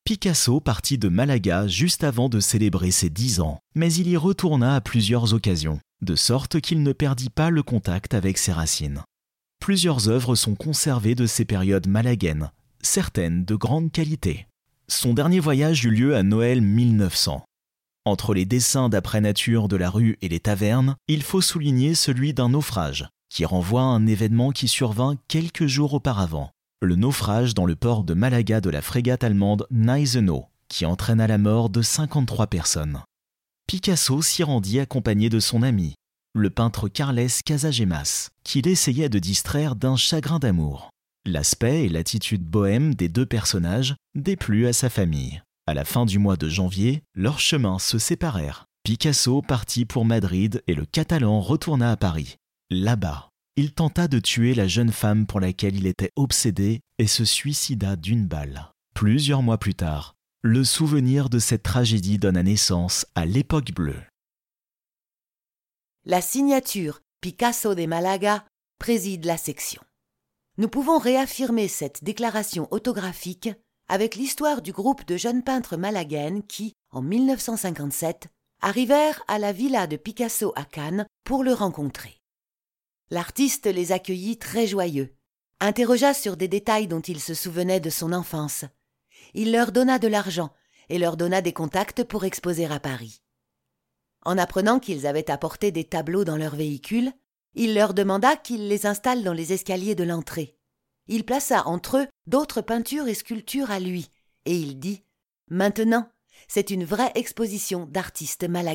Picasso partit de Malaga juste avant de célébrer ses 10 ans, mais il y retourna à plusieurs occasions, de sorte qu'il ne perdit pas le contact avec ses racines. Plusieurs œuvres sont conservées de ces périodes malaguenes, certaines de grande qualité. Son dernier voyage eut lieu à Noël 1900. Entre les dessins d'après nature de la rue et les tavernes, il faut souligner celui d'un naufrage, qui renvoie à un événement qui survint quelques jours auparavant. Le naufrage dans le port de Malaga de la frégate allemande Gneisenau, qui entraîna la mort de 53 personnes. Picasso s'y rendit accompagné de son ami, le peintre Carles Casagemas, qui l'essayait de distraire d'un chagrin d'amour. L'aspect et l'attitude bohème des deux personnages déplut à sa famille. À la fin du mois de janvier, leurs chemins se séparèrent. Picasso partit pour Madrid et le Catalan retourna à Paris. Là-bas, il tenta de tuer la jeune femme pour laquelle il était obsédé et se suicida d'une balle. Plusieurs mois plus tard, le souvenir de cette tragédie donna naissance à l'Époque bleue. La signature Picasso de Malaga préside la section. Nous pouvons réaffirmer cette déclaration autographique avec l'histoire du groupe de jeunes peintres malaguènes qui, en 1957, arrivèrent à la villa de Picasso à Cannes pour le rencontrer. L'artiste les accueillit très joyeux, interrogea sur des détails dont il se souvenait de son enfance. Il leur donna de l'argent et leur donna des contacts pour exposer à Paris. En apprenant qu'ils avaient apporté des tableaux dans leur véhicule, il leur demanda qu'ils les installent dans les escaliers de l'entrée. Il plaça entre eux d'autres peintures et sculptures à lui, et il dit « Maintenant, c'est une vraie exposition d'artistes malaguènes. »